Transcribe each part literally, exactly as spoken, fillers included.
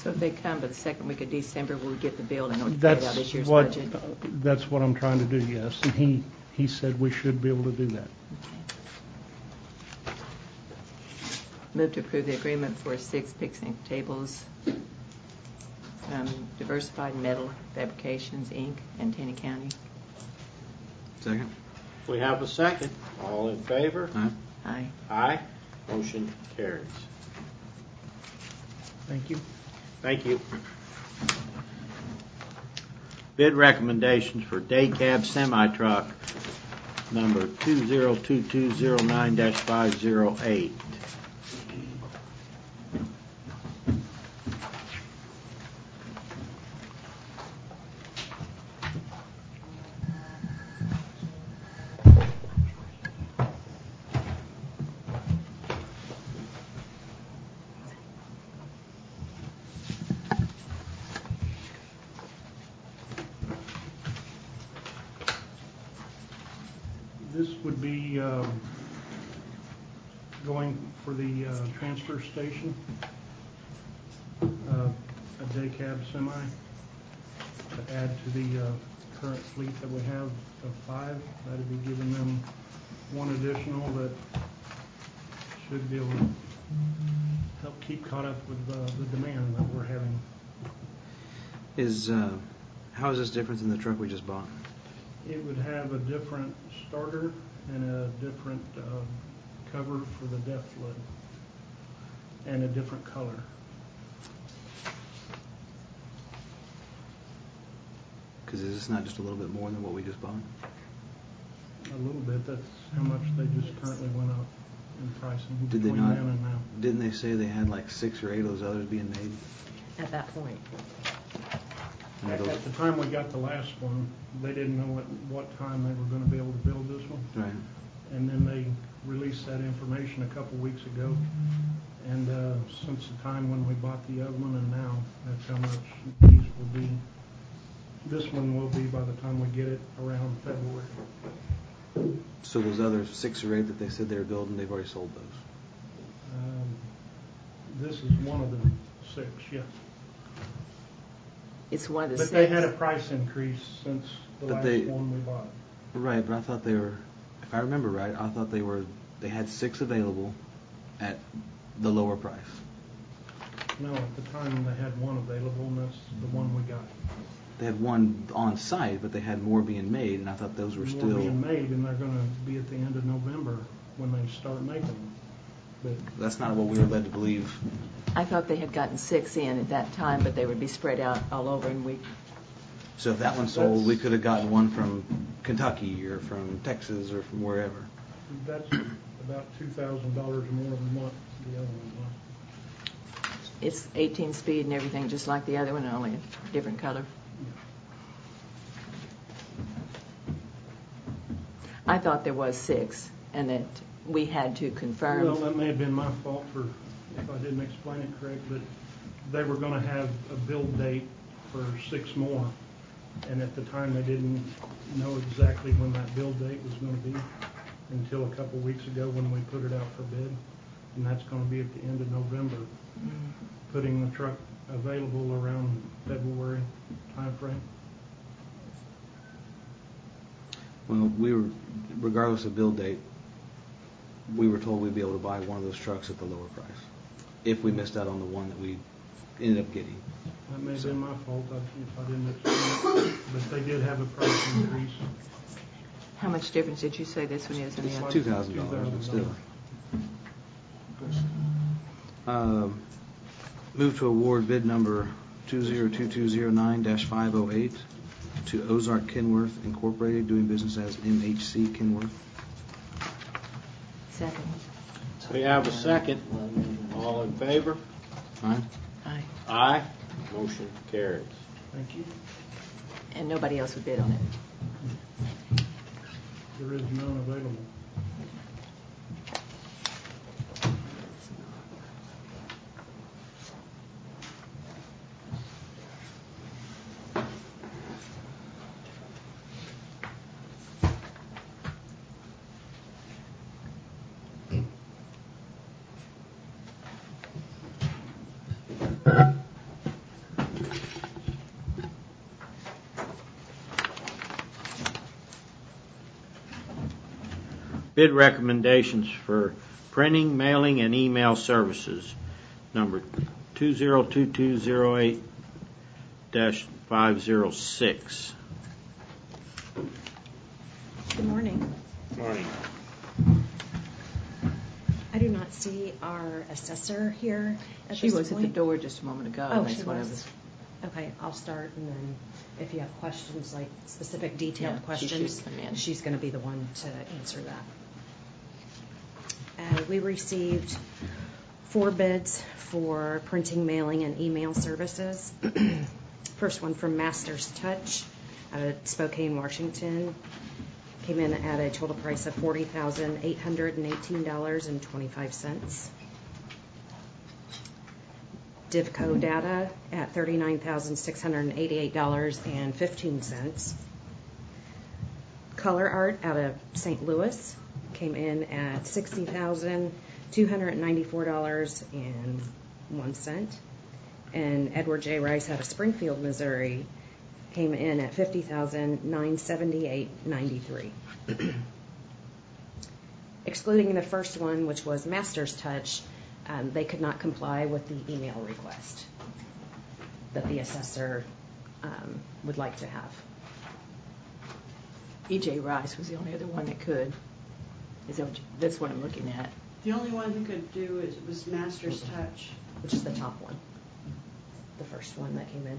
So if they come by the second week of December, will we get the bill in order to pay That's it out this year's what, budget? uh, that's what I'm trying to do, yes. And he, he said we should be able to do that. Okay. Move to approve the agreement for six picnic tables from Diversified Metal Fabrications, Incorporated, and Taney County. Second. We have a second. All in favor? Aye. Aye. Aye. Motion carries. Thank you. Thank you. Bid recommendations for day cab semi-truck number two zero two two zero nine dash five zero eight. This would be um, going for the uh, transfer station, uh, a day cab semi, to add to the uh, current fleet that we have of five. That would be giving them one additional that should be able to help keep caught up with uh, the demand that we're having. Is uh, how is this different than the truck we just bought? It would have a different starter and a different uh, cover for the depth lid and a different color. Because is this not just a little bit more than what we just bought? A little bit. That's how much they just currently went up in pricing Did they between not? then and now. Didn't they say they had like six or eight of those others being made? At that point. And At, those- at the time we got the last one, they didn't know at what time they were going to be able to build this one. Right. And then they released that information a couple weeks ago. And uh, since the time when we bought the other one and now, that's how much these will be. This one will be by the time we get it around February. So those other six or eight that they said they were building, they've already sold those. Um, this is one of the six, yes. It's one of the But six. they had a price increase since the But last they- one we bought. Right, but I thought they were, if I remember right, I thought they were, they had six available at the lower price. No, at the time they had one available, and that's the one we got. They had one on site, but they had more being made, and I thought those were More still. being made, and they're going to be at the end of November when they start making them. But That's not what we were led to believe. I thought they had gotten six in at that time, but they would be spread out all over, and we. So if that one sold, we could have gotten one from Kentucky or from Texas or from wherever. that's about two thousand dollars more than what the other one was. It's eighteen speed and everything, just like the other one, only a different color. I thought there was six, and that we had to confirm. Well, that may have been my fault for if I didn't explain it correct, but they were going to have a build date for six more, and at the time they didn't know exactly when that build date was going to be until a couple weeks ago when we put it out for bid, and that's going to be at the end of November, Mm-hmm. putting the truck available around February timeframe. Well, we were, regardless of build date, we were told we'd be able to buy one of those trucks at the lower price if we missed out on the one that we ended up getting. That may have been my fault if I didn't explain it, but they did have a price increase. How much difference did you say this one is in the other? Two thousand dollars, but still. Um, move to award bid number two zero two two zero nine dash five oh eight to Ozark Kenworth Incorporated, doing business as M H C Kenworth. Second. We have a second. All in favor? Aye. Aye. Aye. Motion carries. Thank you. And nobody else would bid on it. There is none available. Bid recommendations for printing, mailing, and email services, number two zero two two zero eight dash five zero six. Good morning. Morning. I do not see our assessor here at She this was at point. the door just a moment ago. Oh, That's she what I was? Okay, I'll start, and then if you have questions, like specific detailed Yeah, she should questions, come in. she's going to be the one to answer that. Uh, we received four bids for printing, mailing, and email services. First one from Masters Touch out of Spokane, Washington. Came in at a total price of forty thousand eight hundred eighteen dollars and twenty-five cents. Divco Data at thirty-nine thousand six hundred eighty-eight dollars and fifteen cents. Color Art out of Saint Louis came in at sixty thousand two hundred ninety-four dollars and one cent. And Edward J. Rice out of Springfield, Missouri came in at fifty thousand nine hundred seventy-eight dollars and ninety-three cents. Excluding the first one, which was Masters Touch, um, they could not comply with the email request that the assessor um, would like to have. E J Rice was the only other one that could. Is that what you, that's what I'm looking at. The only one who could do it was Masters Touch. Which is the top one, the first one that came in.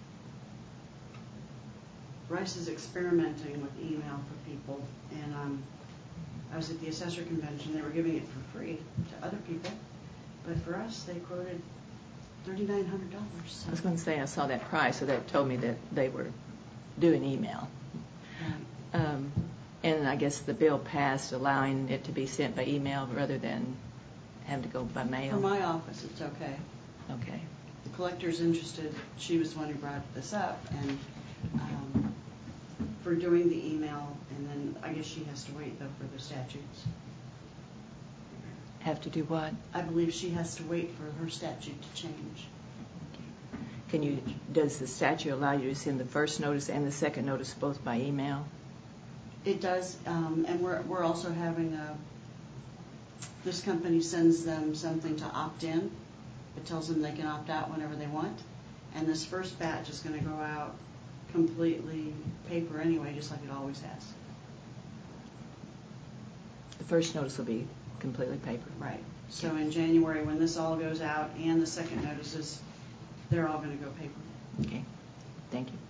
Rice is experimenting with email for people, and um, I was at the assessor convention. They were giving it for free to other people, but for us, they quoted thirty-nine hundred dollars. I was going to say I saw that price, so that told me that they were doing email. Um, and I guess the bill passed allowing it to be sent by email rather than having to go by mail. For my office, it's okay. Okay. The collector's interested. She was the one who brought this up, and um, for doing the email, and then I guess she has to wait, though, for the statutes. Have to do what? I believe she has to wait for her statute to change. Can you? Does the statute allow you to send the first notice and the second notice both by email? It does, um, and we're we're also having a. This company sends them something to opt in. It tells them they can opt out whenever they want, and this first batch is going to go out completely paper anyway, just like it always has. The first notice will be completely paper. Right. So in January, when this all goes out and the second notices, they're all going to go paper. Okay. Thank you.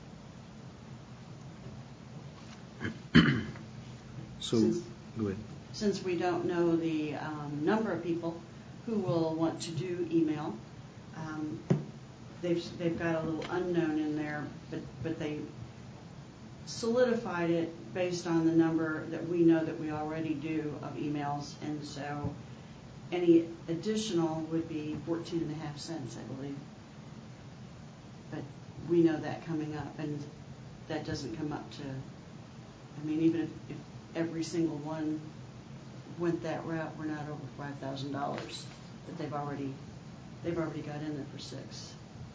So, Since- go ahead. Since we don't know the um, number of people who will want to do email, um, they've they've got a little unknown in there, but but they solidified it based on the number that we know that we already do of emails, and so any additional would be fourteen and a half cents, I believe. But we know that coming up, and that doesn't come up to. I mean, even if, if every single one went that route, we're not over five thousand dollars that they've already they've already got in there for six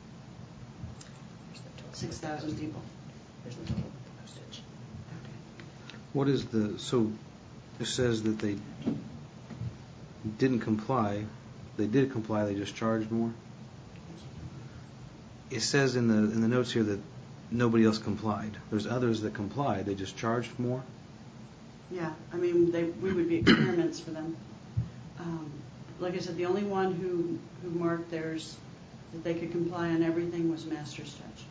six thousand people. There's the total postage. What is the, so it says that they didn't comply. They did comply, they just charged more? It says in the in the notes here that nobody else complied. There's others that complied, they just charged more? Yeah, I mean, they we would be experiments for them. Um, like I said, the only one who who marked theirs that they could comply on everything was Masters Touch.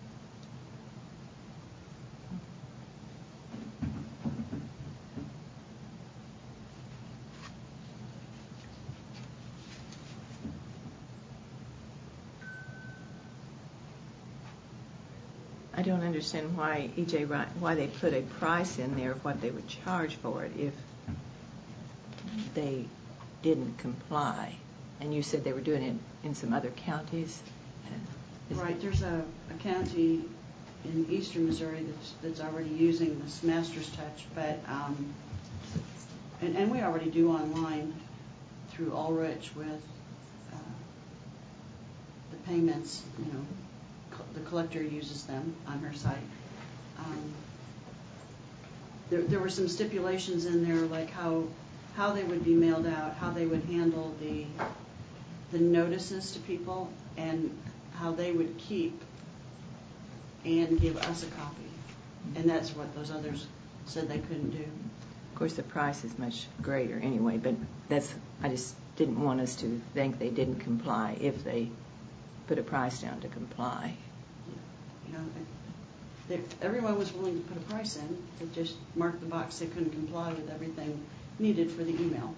I don't understand why E J Ri- why they put a price in there of what they would charge for it if they didn't comply. And you said they were doing it in some other counties. Is- Right, there's a, a county in eastern Missouri that's that's already using this Masters Touch, but um, and, and we already do online through Ulrich with uh, the payments. You know, co- the collector uses them on her site. Um, there, there were some stipulations in there, like how, how they would be mailed out, how they would handle the, the notices to people, and how they would keep and give us a copy. And that's what those others said they couldn't do. Of course, the price is much greater anyway, but that's, I just didn't want us to think they didn't comply if they put a price down to comply. You know, they, everyone was willing to put a price in. They just marked the box they couldn't comply with everything needed for the email.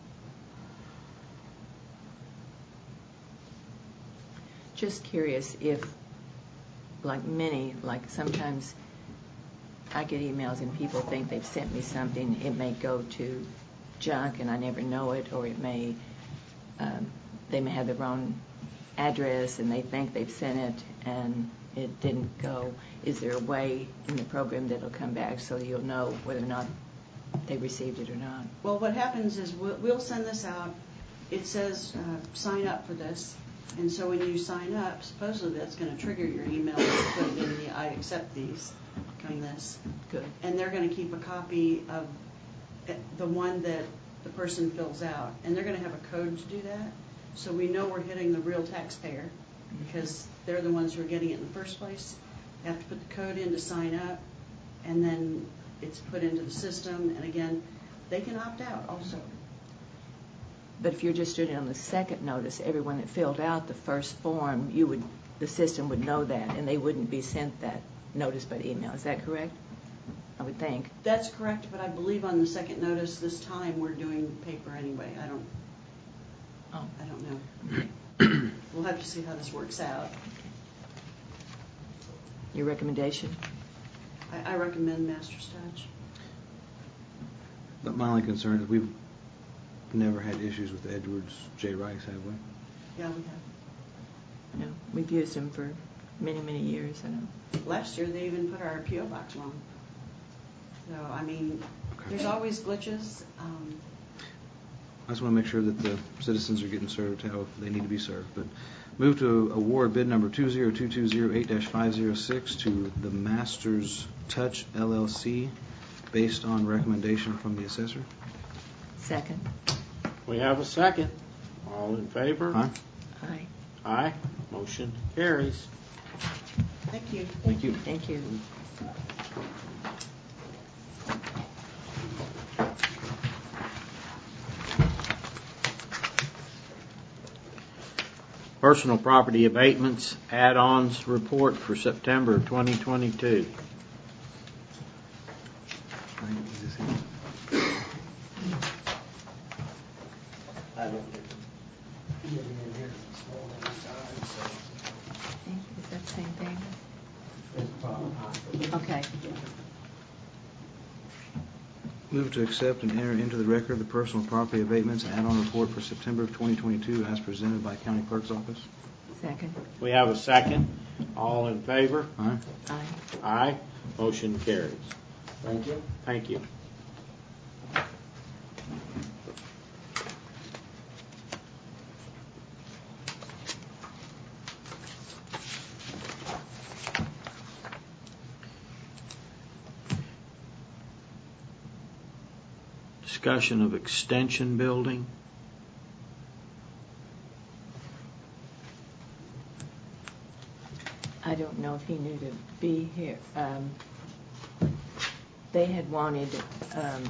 Just curious if, like many, like sometimes I get emails and people think they've sent me something. It may go to junk and I never know it, or it may, um, they may have the wrong address and they think they've sent it and it didn't go. Is there a way in the program that will come back so you'll know whether or not they received it or not? Well, what happens is we'll, we'll send this out. It says uh, sign up for this. And so when you sign up, supposedly that's going to trigger your email to put it in the I accept these kind of this. Good. And they're going to keep a copy of the one that the person fills out. And they're going to have a code to do that. So we know we're hitting the real taxpayer because they're the ones who are getting it in the first place. You have to put the code in to sign up, and then it's put into the system. And again, they can opt out also. But if you're just doing it on the second notice, everyone that filled out the first form, you would, the system would know that, and they wouldn't be sent that notice by email. Is that correct? I would think. That's correct, but I believe on the second notice this time we're doing paper anyway. I don't. Oh. I don't know. We'll have to see how this works out. Your recommendation? I, I recommend Master's Touch. But my only concern is we've never had issues with Edwards J. Rice, have we? Yeah, we have. No. We've used them for many, many years. I know. Last year they even put our P O box wrong. So, I mean, Okay. there's always glitches. Um, I just want to make sure that the citizens are getting served how they need to be served. But move to award bid number two zero two two zero eight dash five zero six to the Masters Touch L L C based on recommendation from the assessor. Second. We have a second. All in favor? Aye. Aye. Aye. Motion carries. thank you. Thank you. Thank you. Personal property abatements add-ons report for September twenty twenty-two. Is this it? I don't get them. Get in here small every time, so Thank you. Is that the same thing? it's probably not. Okay. Move to accept and enter into the record the personal property abatements and add-on report for September of twenty twenty-two as presented by County Clerk's Office. Second. We have a second. All in favor? Aye. Aye. Aye. Motion carries. Thank you. Thank you. Discussion of extension building. I don't know if he knew to be here. Um, they had wanted um,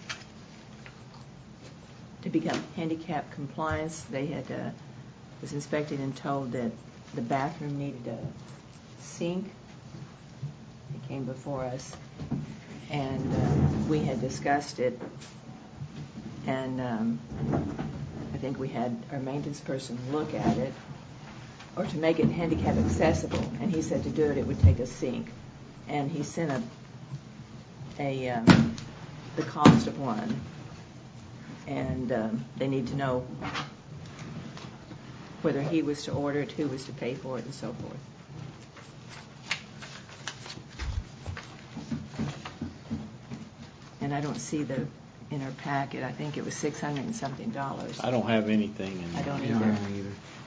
to become handicap compliance. They had uh, was inspected and told that the bathroom needed a sink. It came before us, and uh, we had discussed it. And um, I think we had our maintenance person look at it, or to make it handicap accessible. And he said to do it, it would take a sink. And he sent a, a um, the cost of one. And um, they need to know whether he was to order it, who was to pay for it, and so forth. And I don't see the in our packet. I think it was six hundred and something dollars. I don't have anything in I there. don't Yeah, either. I don't either.